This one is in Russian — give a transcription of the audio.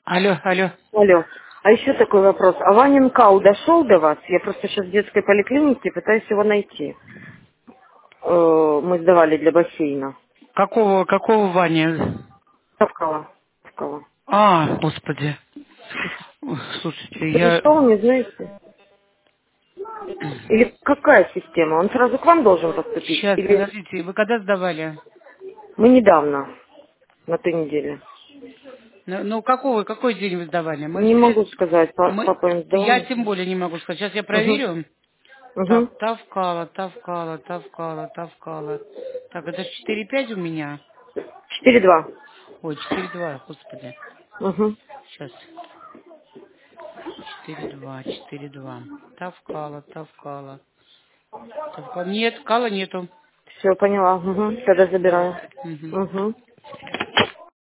Алло, алло. Алло. А еще такой вопрос. А Ванин Кау дошел до вас? Я просто сейчас в детской поликлинике пытаюсь его найти. Мы сдавали для бассейна. Какого Ваня? Тавкала. Тавкала. А, господи. Слушайте, я... Пришел, не знаете? Или какая система? Он сразу к вам должен поступить? Сейчас, Или подождите, вы когда сдавали? мы недавно, на той неделе? Ну, какой день вы сдавали? Мы Не все... могу сказать, папа им Я сдал. тем более не могу сказать. Сейчас я Угу. проверю. Угу. Так, Тавкала. Так, это ж 4,5 у меня. 4-2. Ой, 4,2, господи. Угу. Сейчас. 4,2. Тавкала. Нет, кала нету. Все, поняла. Угу. Тогда забираю. Давайте. Мгм. Угу.